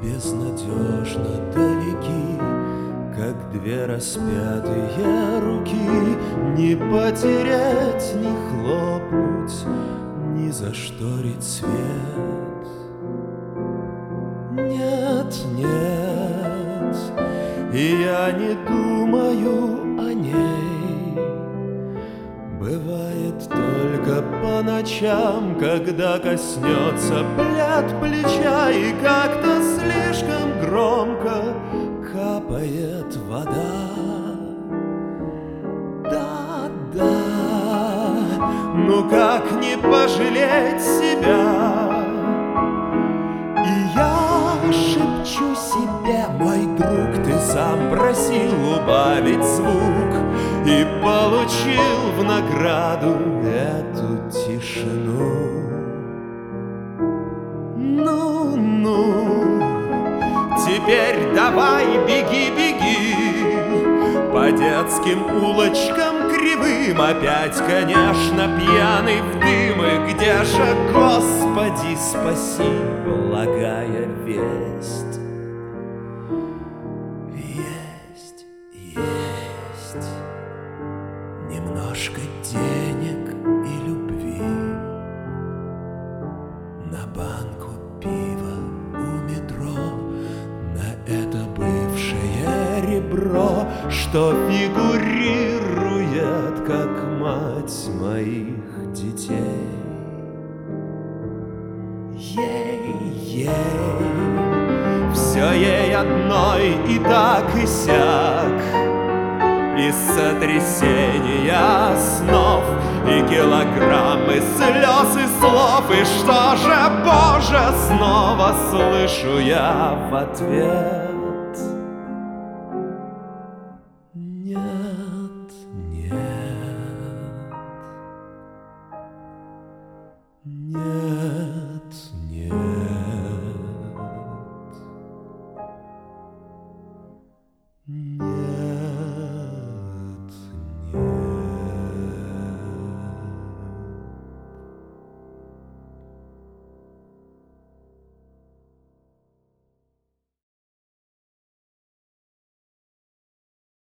безнадежно далеки, как две распятые руки. Не потерять, не хлопнуть, не зашторить свет. Нет, нет, и я не думаю о ней. Бывает только по ночам, когда коснется плед плеча, и как-то слишком громко капает вода. Да-да, ну как не пожалеть себя? И я шепчу себе: мой друг, ты сам просил убавить звук и получил в награду эту тишину. Ну-ну, теперь давай беги, беги по детским улочкам кривым, опять, конечно, пьяный в дым. И где же, Господи, спаси, благая весть? Есть, есть немножко денег и любви на банку пива у метро, на это бывшее ребро, что фигурирует как мать моих детей. Ей, все ей одной и так и сяк, из сотрясения снов и килограммы слез и слов. И что же, Боже, снова слышу я в ответ?